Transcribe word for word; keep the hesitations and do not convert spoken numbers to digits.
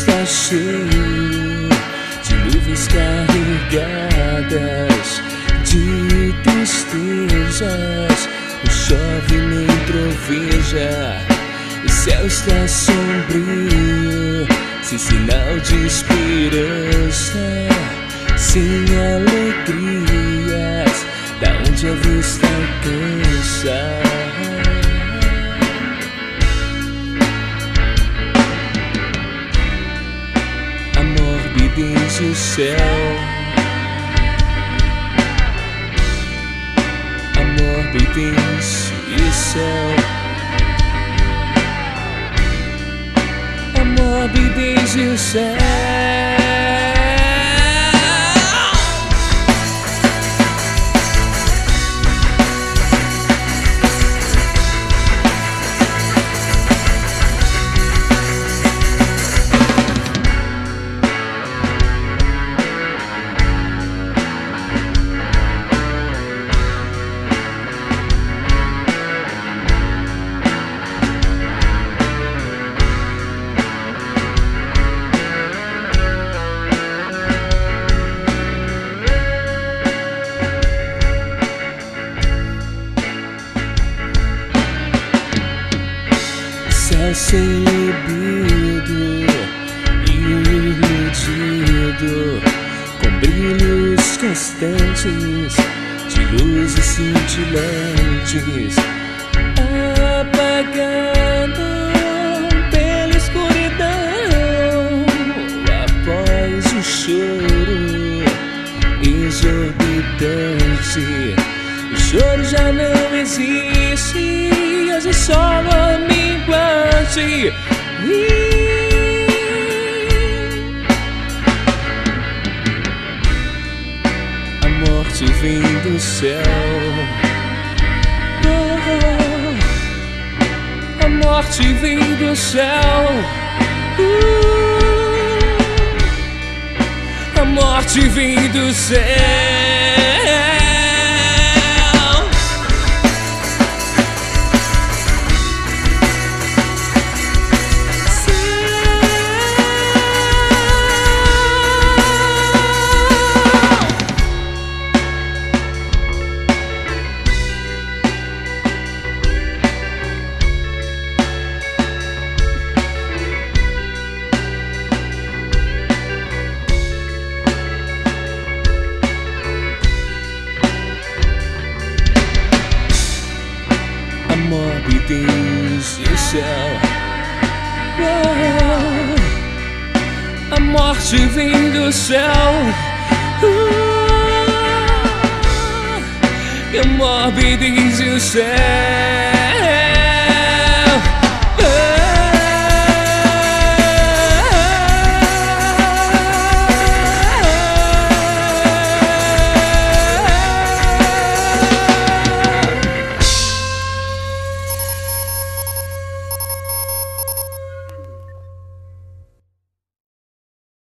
está cheio de nuvens carregadas de tristezas. Não chove nem troveja, o céu está sombrio, sem sinal de esperança, sem alegrias, da onde a vista alcança. A morbidez do céu, a morbidez do céu, a morbidez do céu. Céu sem libido, iludido, com brilhos constantes de luzes cintilantes, apagando pela escuridão, após o choro exorbitante. O choro já não existe, hoje só a minguante. A morte vem do céu, oh, a morte vem do céu, uh, a morte vem do céu. A morbidez do céu, oh, a morte vem do céu, uh, a morbidez do céu.